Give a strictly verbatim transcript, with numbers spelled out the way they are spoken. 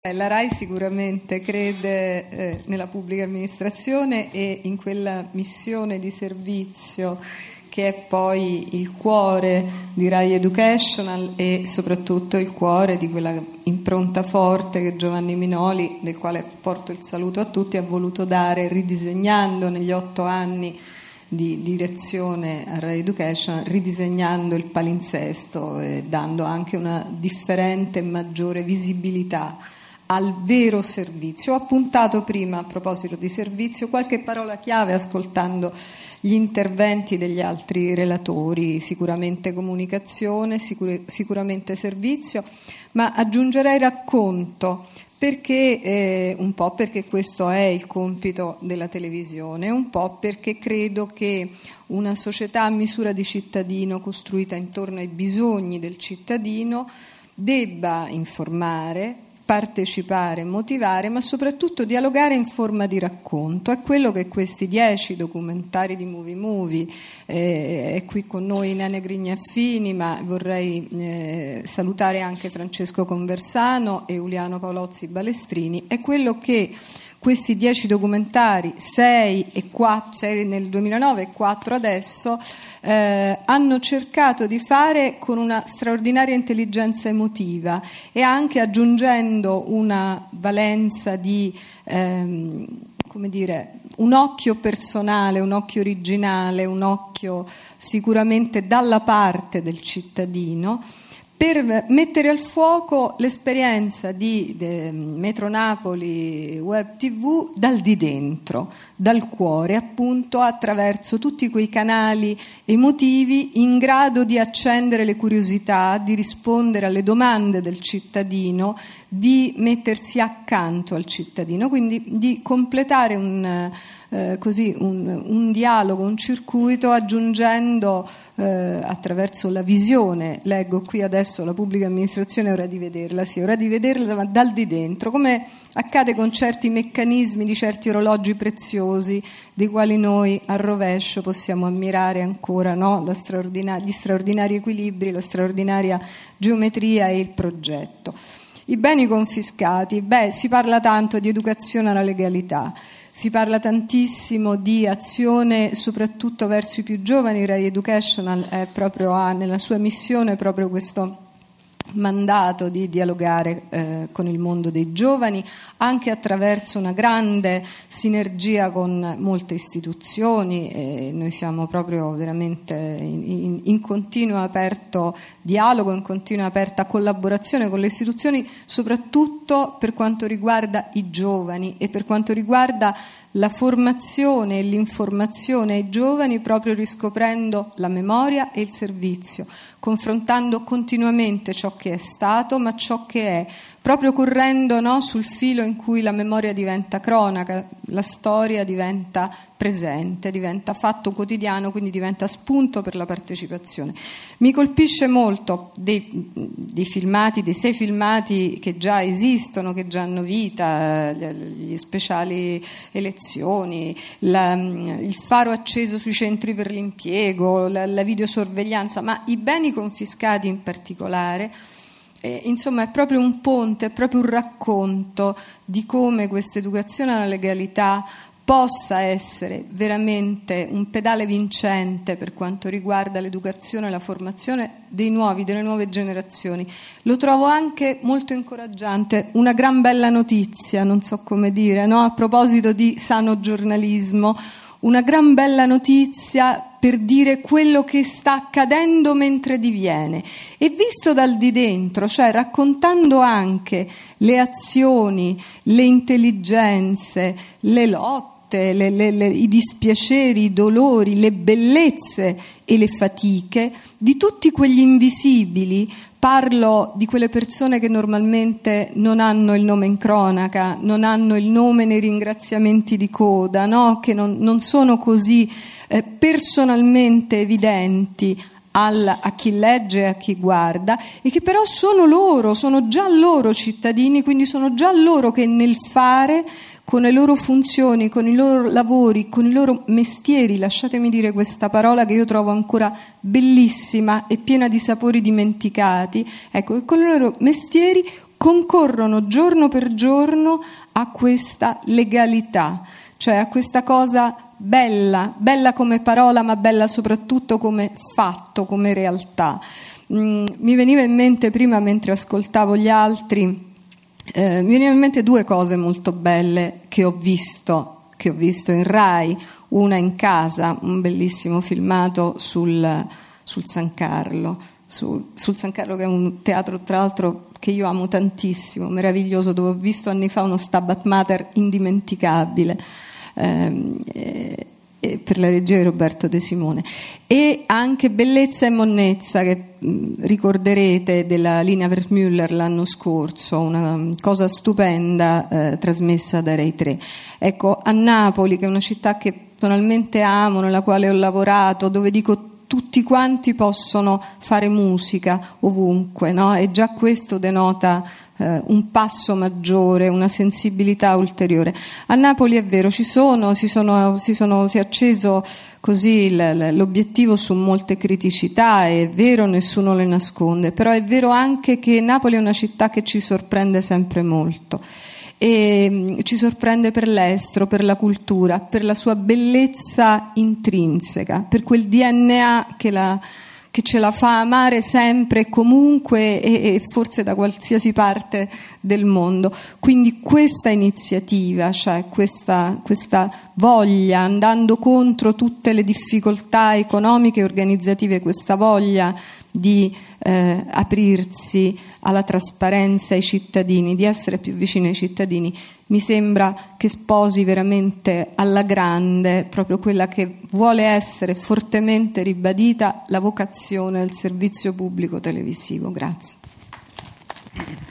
La RAI sicuramente crede eh, nella pubblica amministrazione e in quella missione di servizio che è poi il cuore di RAI Educational e soprattutto il cuore di quella impronta forte che Giovanni Minoli, del quale porto il saluto a tutti, ha voluto dare ridisegnando negli otto anni di direzione a RAI Education, ridisegnando il palinsesto e dando anche una differente e maggiore visibilità al vero servizio. Ho appuntato prima, a proposito di servizio, qualche parola chiave ascoltando gli interventi degli altri relatori, sicuramente comunicazione, sicur- sicuramente servizio, ma aggiungerei racconto, perché eh, un po' perché questo è il compito della televisione, un po' perché credo che una società a misura di cittadino costruita intorno ai bisogni del cittadino debba informare, partecipare, motivare, ma soprattutto dialogare in forma di racconto. È quello che questi dieci documentari di Movie Movie, eh, è qui con noi Nene Grignaffini, ma vorrei eh, salutare anche Francesco Conversano e Uliano Paolozzi Balestrini, è quello che questi dieci documentari, sei e quattro, sei nel duemilanove e quattro adesso, eh, hanno cercato di fare con una straordinaria intelligenza emotiva e anche aggiungendo una valenza di, ehm, come dire, un occhio personale, un occhio originale, un occhio sicuramente dalla parte del cittadino, per mettere al fuoco l'esperienza di Metro Napoli Web tivù dal di dentro, dal cuore, appunto attraverso tutti quei canali emotivi in grado di accendere le curiosità, di rispondere alle domande del cittadino, di mettersi accanto al cittadino, quindi di completare un, eh, così, un, un dialogo, un circuito, aggiungendo eh, attraverso la visione, leggo qui adesso la pubblica amministrazione è ora di vederla, sì, ora di vederla ma dal di dentro, come accade con certi meccanismi di certi orologi preziosi dei quali noi a rovescio possiamo ammirare ancora, no? La straordinari- gli straordinari equilibri, la straordinaria geometria e il progetto. I beni confiscati, beh, si parla tanto di educazione alla legalità, si parla tantissimo di azione soprattutto verso i più giovani. RAI Educational è proprio, ha nella sua missione proprio questo mandato di dialogare eh, con il mondo dei giovani, anche attraverso una grande sinergia con molte istituzioni, e noi siamo proprio veramente in, in, in continuo aperto dialogo, in continua aperta collaborazione con le istituzioni, soprattutto per quanto riguarda i giovani e per quanto riguarda la formazione e l'informazione ai giovani, proprio riscoprendo la memoria e il servizio, confrontando continuamente ciò che è stato ma ciò che è, proprio correndo, no, sul filo in cui la memoria diventa cronaca, la storia diventa presente, diventa fatto quotidiano, quindi diventa spunto per la partecipazione. Mi colpisce molto dei, dei filmati, dei sei filmati che già esistono, che già hanno vita, gli speciali elezioni, la, il faro acceso sui centri per l'impiego, la, la videosorveglianza, ma i beni confiscati in particolare. Eh, insomma è proprio un ponte, è proprio un racconto di come questa educazione alla legalità possa essere veramente un pedale vincente per quanto riguarda l'educazione e la formazione dei nuovi, delle nuove generazioni. Lo trovo anche molto incoraggiante, una gran bella notizia, non so come dire, no? A proposito di sano giornalismo, una gran bella notizia per dire quello che sta accadendo mentre diviene, e visto dal di dentro, cioè raccontando anche le azioni, le intelligenze, le lotte, le, le, le, i dispiaceri, i dolori, le bellezze e le fatiche di tutti quegli invisibili. Parlo di quelle persone che normalmente non hanno il nome in cronaca, non hanno il nome nei ringraziamenti di coda, no? Che non, non sono così eh, personalmente evidenti al, a chi legge e a chi guarda, e che però sono loro, sono già loro cittadini, quindi sono già loro che nel fare, con le loro funzioni, con i loro lavori, con i loro mestieri, lasciatemi dire questa parola che io trovo ancora bellissima e piena di sapori dimenticati, ecco, con i loro mestieri concorrono giorno per giorno a questa legalità, cioè a questa cosa bella, bella come parola, ma bella soprattutto come fatto, come realtà. Mm, mi veniva in mente prima, mentre ascoltavo gli altri, eh, mi venivano in mente due cose molto belle che ho visto, che ho visto in Rai, una in casa, un bellissimo filmato sul, sul San Carlo, sul, sul San Carlo, che è un teatro tra l'altro che io amo tantissimo, meraviglioso, dove ho visto anni fa uno Stabat Mater indimenticabile, ehm, eh, eh, per la regia di Roberto De Simone, e anche Bellezza e Monnezza, che mh, ricorderete, della Lina Wertmüller l'anno scorso, una cosa stupenda eh, trasmessa da Rai tre. Ecco, a Napoli, che è una città che personalmente amo, nella quale ho lavorato, dove dico tutti quanti possono fare musica ovunque, no? E già questo denota eh, un passo maggiore, una sensibilità ulteriore. A Napoli è vero, ci sono, si, sono, si, sono, si è acceso così l'obiettivo su molte criticità, è vero, nessuno le nasconde, però è vero anche che Napoli è una città che ci sorprende sempre molto. E ci sorprende per l'estero, per la cultura, per la sua bellezza intrinseca, per quel D N A che, la, che ce la fa amare sempre e comunque e, e forse da qualsiasi parte del mondo. Quindi questa iniziativa, cioè questa, questa voglia, andando contro tutte le difficoltà economiche e organizzative, questa voglia di eh, aprirsi alla trasparenza ai cittadini, di essere più vicini ai cittadini, mi sembra che sposi veramente alla grande proprio quella che vuole essere fortemente ribadita, la vocazione del servizio pubblico televisivo. Grazie.